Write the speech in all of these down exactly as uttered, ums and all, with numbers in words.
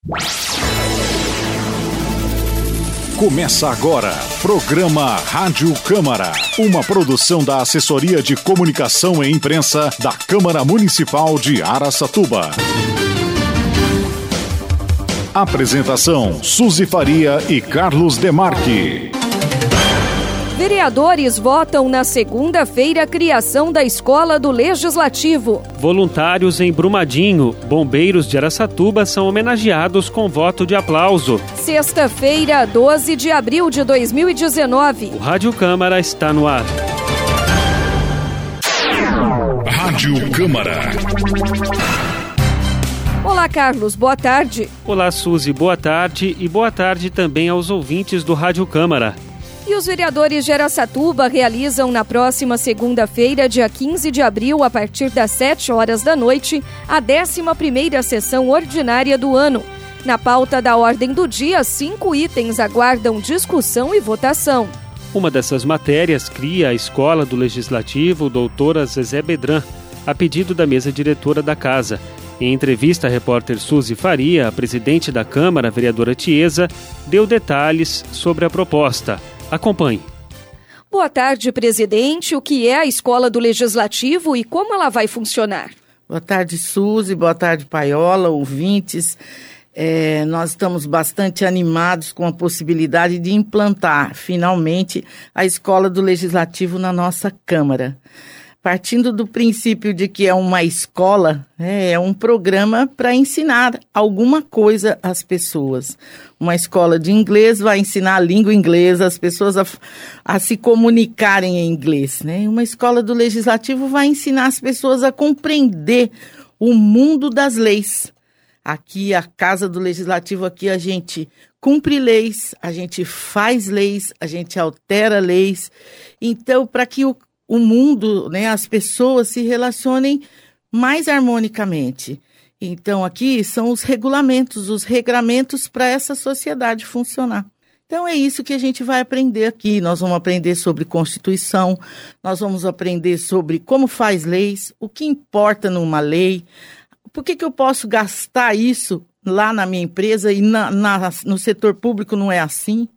Começa agora, programa Rádio Câmara, uma produção da Assessoria de Comunicação e Imprensa da Câmara Municipal de Araçatuba. Apresentação, Suzy Faria e Carlos Demarque. Vereadores votam na segunda-feira a criação da Escola do Legislativo. Voluntários em Brumadinho, bombeiros de Araçatuba são homenageados com voto de aplauso. Sexta-feira, doze de abril de dois mil e dezenove. O Rádio Câmara está no ar. Rádio Câmara. Olá, Carlos, boa tarde. Olá, Suzy, boa tarde e boa tarde também aos ouvintes do Rádio Câmara. E os vereadores de Araçatuba realizam na próxima segunda-feira, dia quinze de abril, a partir das sete horas da noite, a décima primeira sessão ordinária do ano. Na pauta da ordem do dia, cinco itens aguardam discussão e votação. Uma dessas matérias cria a Escola do Legislativo doutora Zezé Bedran, a pedido da mesa diretora da Casa. Em entrevista, a repórter Suzy Faria, a presidente da Câmara, a vereadora Tiesa, deu detalhes sobre a proposta. Acompanhe. Boa tarde, presidente. O que é a Escola do Legislativo e como ela vai funcionar? Boa tarde, Suzy. Boa tarde, Paiola, ouvintes. É, nós estamos bastante animados com a possibilidade de implantar, finalmente, a Escola do Legislativo na nossa Câmara. Partindo do princípio de que é uma escola, é, é um programa para ensinar alguma coisa às pessoas. Uma escola de inglês vai ensinar a língua inglesa, as pessoas a, a se comunicarem em inglês, né? Uma escola do Legislativo vai ensinar as pessoas a compreender o mundo das leis. Aqui, a Casa do Legislativo, aqui a gente cumpre leis, a gente faz leis, a gente altera leis. Então, para que o o mundo, né, as pessoas se relacionem mais harmonicamente. Então, aqui são os regulamentos, os regramentos para essa sociedade funcionar. Então, é isso que a gente vai aprender aqui. Nós vamos aprender sobre Constituição, nós vamos aprender sobre como faz leis, o que importa numa lei, por que que eu posso gastar isso lá na minha empresa e na, na, no setor público não é assim?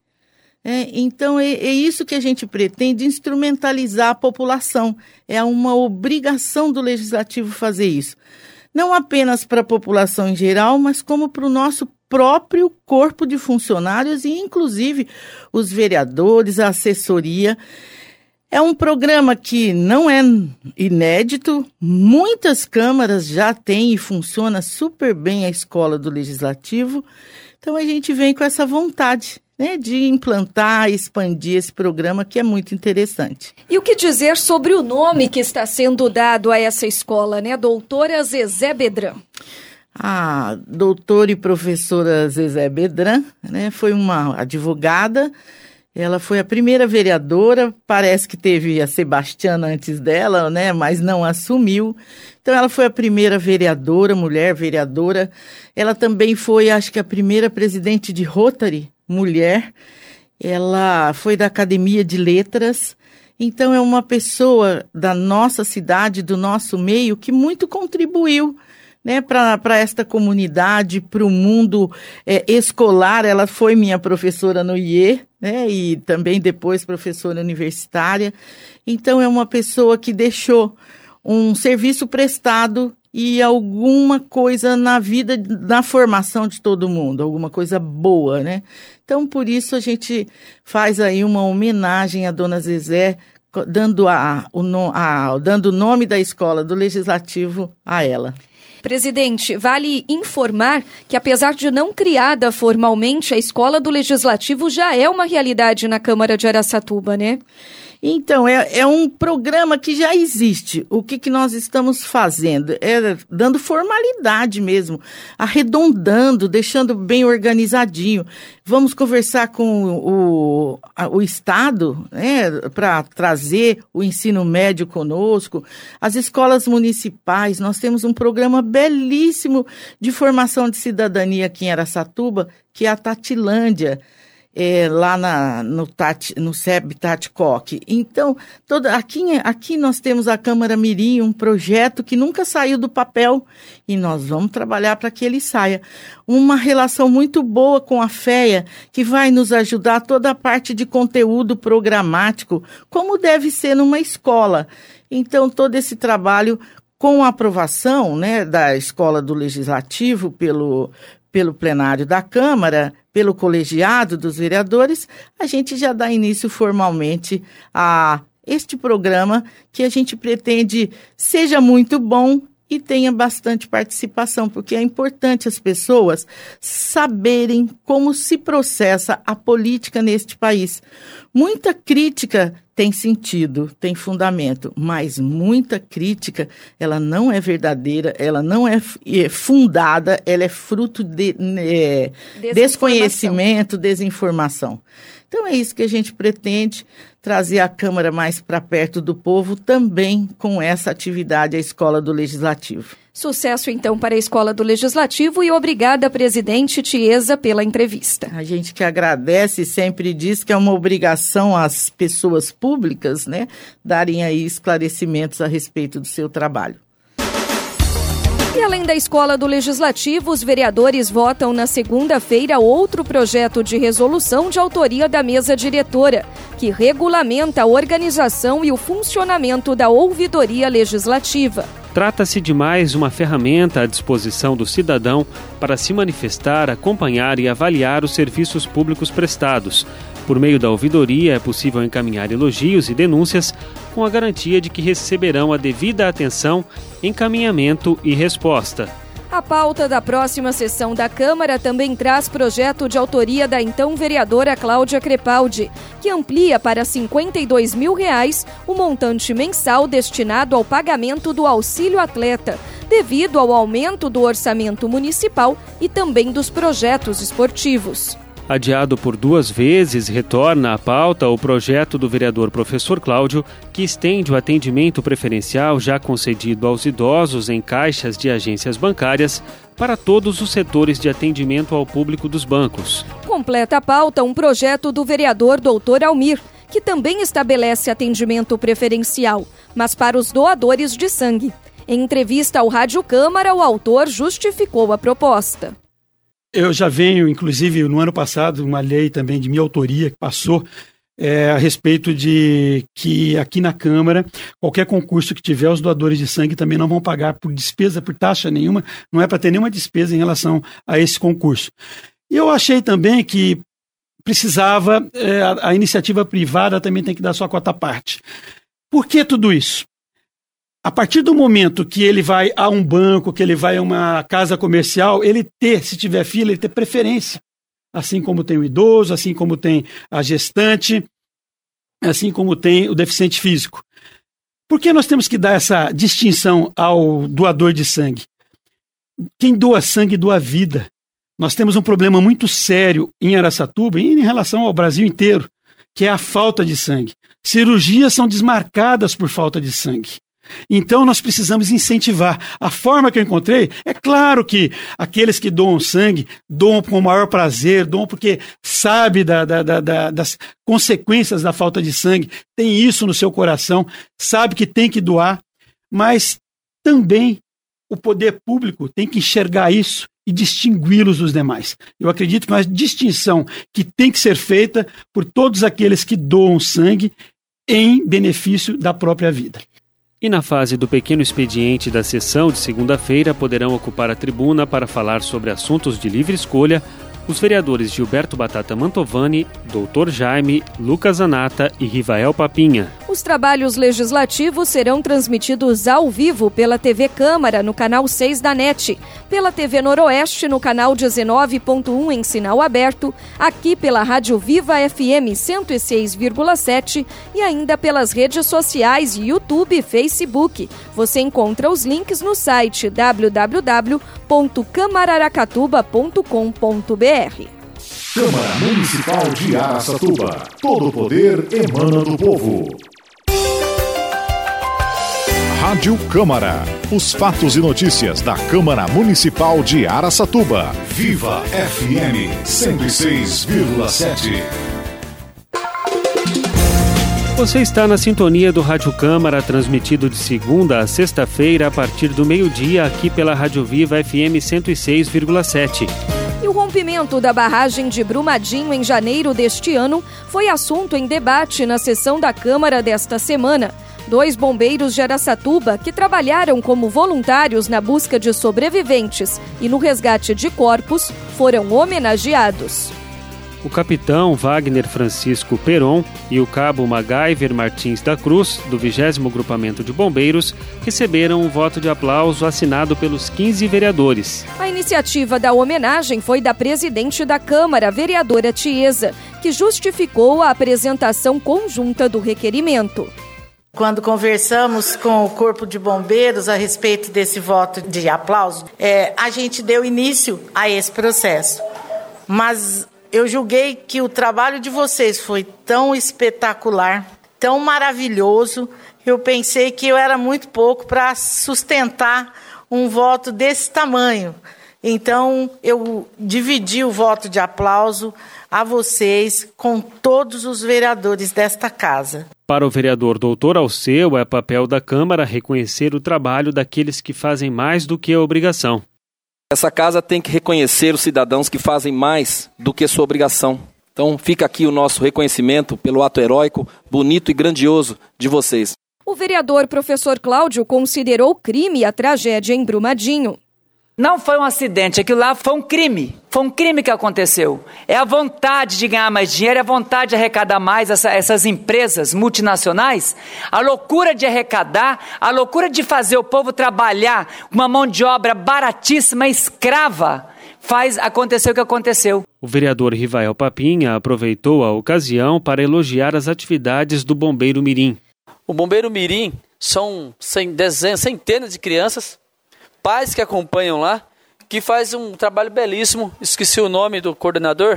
É, então, é, é isso que a gente pretende, instrumentalizar a população. É uma obrigação do Legislativo fazer isso. Não apenas para a população em geral, mas como para o nosso próprio corpo de funcionários e, inclusive, os vereadores, a assessoria. É um programa que não é inédito. Muitas câmaras já têm e funciona super bem a Escola do Legislativo. Então, a gente vem com essa vontade, né, de implantar, expandir esse programa que é muito interessante. E o que dizer sobre o nome que está sendo dado a essa escola, né? Doutora Zezé Bedran. A doutora e professora Zezé Bedran, né, foi uma advogada, ela foi a primeira vereadora, parece que teve a Sebastiana antes dela, né, mas não assumiu. Então, ela foi a primeira vereadora, mulher vereadora. Ela também foi, acho que, a primeira presidente de Rotary, mulher. Ela foi da Academia de Letras. Então, é uma pessoa da nossa cidade, do nosso meio, que muito contribuiu, né, para esta comunidade, para o mundo é, escolar. Ela foi minha professora no I E, né, e também depois professora universitária. Então, é uma pessoa que deixou um serviço prestado e alguma coisa na vida, na formação de todo mundo, alguma coisa boa, né? Então, por isso, a gente faz aí uma homenagem à dona Zezé, dando, a, o, a, dando o nome da Escola do Legislativo a ela. Presidente, vale informar que, apesar de não criada formalmente, a Escola do Legislativo já é uma realidade na Câmara de Araçatuba, né? Então, é, é um programa que já existe. O que, que nós estamos fazendo? É dando formalidade mesmo, arredondando, deixando bem organizadinho. Vamos conversar com o, o Estado, né, para trazer o ensino médio conosco, as escolas municipais. Nós temos um programa belíssimo de formação de cidadania aqui em Araçatuba, que é a Tatilândia. é, lá na, no, Tati, no S E B Taticoque. Então, toda, aqui, aqui nós temos a Câmara Mirim, um projeto que nunca saiu do papel e nós vamos trabalhar para que ele saia. Uma relação muito boa com a FEA, que vai nos ajudar toda a parte de conteúdo programático, como deve ser numa escola. Então, todo esse trabalho com a aprovação, né, da Escola do Legislativo pelo, pelo plenário da Câmara, pelo colegiado dos vereadores, a gente já dá início formalmente a este programa que a gente pretende seja muito bom e tenha bastante participação, porque é importante as pessoas saberem como se processa a política neste país. Muita crítica tem sentido, tem fundamento, mas muita crítica, ela não é verdadeira, ela não é fundada, ela é fruto de é, desconhecimento, desinformação. Então é isso que a gente pretende, trazer a Câmara mais para perto do povo, também com essa atividade, a Escola do Legislativo. Sucesso, então, para a Escola do Legislativo e obrigada, presidente Tiesa, pela entrevista. A gente que agradece e sempre diz que é uma obrigação às pessoas públicas, né, darem aí esclarecimentos a respeito do seu trabalho. E além da Escola do Legislativo, os vereadores votam na segunda-feira outro projeto de resolução de autoria da mesa diretora, que regulamenta a organização e o funcionamento da ouvidoria legislativa. Trata-se de mais uma ferramenta à disposição do cidadão para se manifestar, acompanhar e avaliar os serviços públicos prestados. Por meio da ouvidoria, é possível encaminhar elogios e denúncias com a garantia de que receberão a devida atenção, encaminhamento e resposta. A pauta da próxima sessão da Câmara também traz projeto de autoria da então vereadora Cláudia Crepaldi, que amplia para cinquenta e dois mil reais o montante mensal destinado ao pagamento do auxílio atleta, devido ao aumento do orçamento municipal e também dos projetos esportivos. Adiado por duas vezes, retorna à pauta o projeto do vereador professor Cláudio, que estende o atendimento preferencial já concedido aos idosos em caixas de agências bancárias para todos os setores de atendimento ao público dos bancos. Completa a pauta um projeto do vereador doutor Almir, que também estabelece atendimento preferencial, mas para os doadores de sangue. Em entrevista ao Rádio Câmara, o autor justificou a proposta. Eu já venho, inclusive, no ano passado, uma lei também de minha autoria que passou é, a respeito de que aqui na Câmara, qualquer concurso que tiver, os doadores de sangue também não vão pagar por despesa, por taxa nenhuma, não é para ter nenhuma despesa em relação a esse concurso. E eu achei também que precisava, é, a, a iniciativa privada também tem que dar sua cota à parte. Por que tudo isso? A partir do momento que ele vai a um banco, que ele vai a uma casa comercial, ele ter, se tiver fila, ele ter preferência. Assim como tem o idoso, assim como tem a gestante, assim como tem o deficiente físico. Por que nós temos que dar essa distinção ao doador de sangue? Quem doa sangue doa vida. Nós temos um problema muito sério em Araçatuba e em relação ao Brasil inteiro, que é a falta de sangue. Cirurgias são desmarcadas por falta de sangue. Então nós precisamos incentivar. A forma que eu encontrei, é claro que aqueles que doam sangue, doam com o maior prazer, doam porque sabe da, da, da, da, das consequências da falta de sangue, tem isso no seu coração, sabe que tem que doar, mas também o poder público tem que enxergar isso e distingui-los dos demais. Eu acredito que é uma distinção que tem que ser feita por todos aqueles que doam sangue em benefício da própria vida. E na fase do pequeno expediente da sessão de segunda-feira poderão ocupar a tribuna para falar sobre assuntos de livre escolha os vereadores Gilberto Batata Mantovani, doutor Jaime, Lucas Anata e Rivael Papinha. Os trabalhos legislativos serão transmitidos ao vivo pela T V Câmara, no canal seis da NET, pela T V Noroeste, no canal dezenove ponto um em sinal aberto, aqui pela Rádio Viva F M cento e seis vírgula sete e ainda pelas redes sociais YouTube e Facebook. Você encontra os links no site w w w ponto câmara aracatuba ponto com ponto b r. Câmara Municipal de Araçatuba. Todo o poder emana do povo. Rádio Câmara. Os fatos e notícias da Câmara Municipal de Araçatuba. Viva F M cento e seis vírgula sete. Você está na sintonia do Rádio Câmara, transmitido de segunda a sexta-feira a partir do meio-dia aqui pela Rádio Viva F M cento e seis vírgula sete. E o rompimento da barragem de Brumadinho em janeiro deste ano foi assunto em debate na sessão da Câmara desta semana. Dois bombeiros de Araçatuba, que trabalharam como voluntários na busca de sobreviventes e no resgate de corpos, foram homenageados. O capitão Wagner Francisco Peron e o cabo MacGyver Martins da Cruz, do vigésimo Grupamento de Bombeiros, receberam um voto de aplauso assinado pelos quinze vereadores. A iniciativa da homenagem foi da presidente da Câmara, vereadora Tiesa, que justificou a apresentação conjunta do requerimento. Quando conversamos com o Corpo de Bombeiros a respeito desse voto de aplauso, é, a gente deu início a esse processo. Mas eu julguei que o trabalho de vocês foi tão espetacular, tão maravilhoso, eu pensei que eu era muito pouco para sustentar um voto desse tamanho. Então, eu dividi o voto de aplauso a vocês com todos os vereadores desta casa. Para o vereador doutor Alceu, é papel da Câmara reconhecer o trabalho daqueles que fazem mais do que a obrigação. Essa casa tem que reconhecer os cidadãos que fazem mais do que sua obrigação. Então fica aqui o nosso reconhecimento pelo ato heróico, bonito e grandioso de vocês. O vereador professor Cláudio considerou crime a tragédia em Brumadinho. Não foi um acidente, aquilo lá foi um crime. Foi um crime que aconteceu. É a vontade de ganhar mais dinheiro, é a vontade de arrecadar mais essa, essas empresas multinacionais. A loucura de arrecadar, a loucura de fazer o povo trabalhar uma mão de obra baratíssima, escrava, faz acontecer o que aconteceu. O vereador Rivael Papinha aproveitou a ocasião para elogiar as atividades do Bombeiro Mirim. O Bombeiro Mirim são centenas de crianças, pais que acompanham lá, que faz um trabalho belíssimo. Esqueci o nome do coordenador,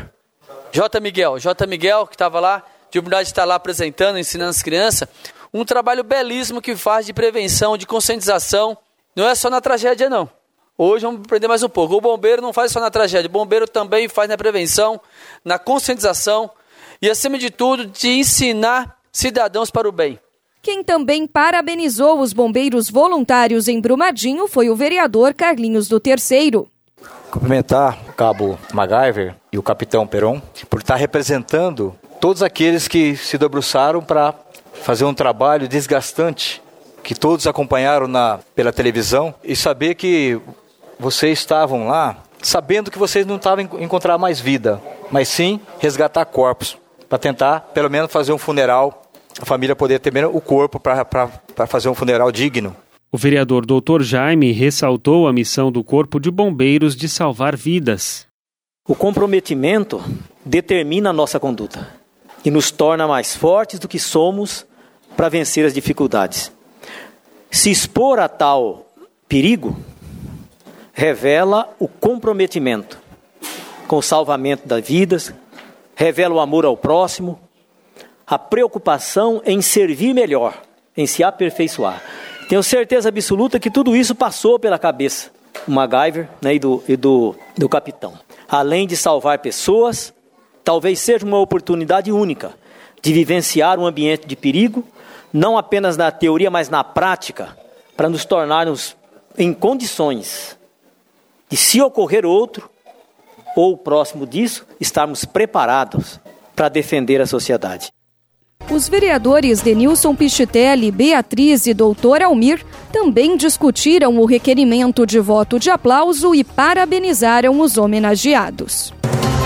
J. Miguel, J. Miguel, que estava lá, de oportunidade de estar lá apresentando, ensinando as crianças, um trabalho belíssimo que faz de prevenção, de conscientização, não é só na tragédia não. Hoje vamos aprender mais um pouco, o bombeiro não faz só na tragédia, o bombeiro também faz na prevenção, na conscientização e acima de tudo, de ensinar cidadãos para o bem. Quem também parabenizou os bombeiros voluntários em Brumadinho foi o vereador Carlinhos do Terceiro. Cumprimentar o cabo MacGyver e o capitão Peron por estar representando todos aqueles que se debruçaram para fazer um trabalho desgastante, que todos acompanharam na, pela televisão, e saber que vocês estavam lá sabendo que vocês não estavam a encontrar mais vida, mas sim resgatar corpos, para tentar pelo menos fazer um funeral, a família poder ter menos o corpo para fazer um funeral digno. O vereador doutor Jaime ressaltou a missão do Corpo de Bombeiros de salvar vidas. O comprometimento determina a nossa conduta e nos torna mais fortes do que somos para vencer as dificuldades. Se expor a tal perigo revela o comprometimento com o salvamento das vidas, revela o amor ao próximo, a preocupação em servir melhor, em se aperfeiçoar. Tenho certeza absoluta que tudo isso passou pela cabeça do MacGyver, né, e, do, e do, do capitão. Além de salvar pessoas, talvez seja uma oportunidade única de vivenciar um ambiente de perigo, não apenas na teoria, mas na prática, para nos tornarmos em condições de, se ocorrer outro, ou próximo disso, estarmos preparados para defender a sociedade. Os vereadores Denilson Pichitelli, Beatriz e doutor Almir também discutiram o requerimento de voto de aplauso e parabenizaram os homenageados.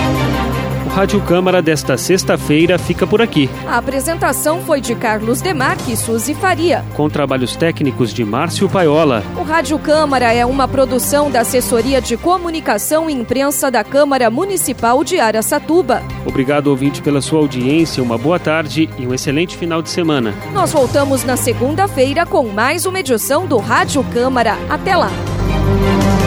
O Rádio Câmara desta sexta-feira fica por aqui. A apresentação foi de Carlos Demarque e Suzy Faria, com trabalhos técnicos de Márcio Paiola. O Rádio Câmara é uma produção da Assessoria de Comunicação e Imprensa da Câmara Municipal de Araçatuba. Obrigado, ouvinte, pela sua audiência, uma boa tarde e um excelente final de semana. Nós voltamos na segunda-feira com mais uma edição do Rádio Câmara. Até lá!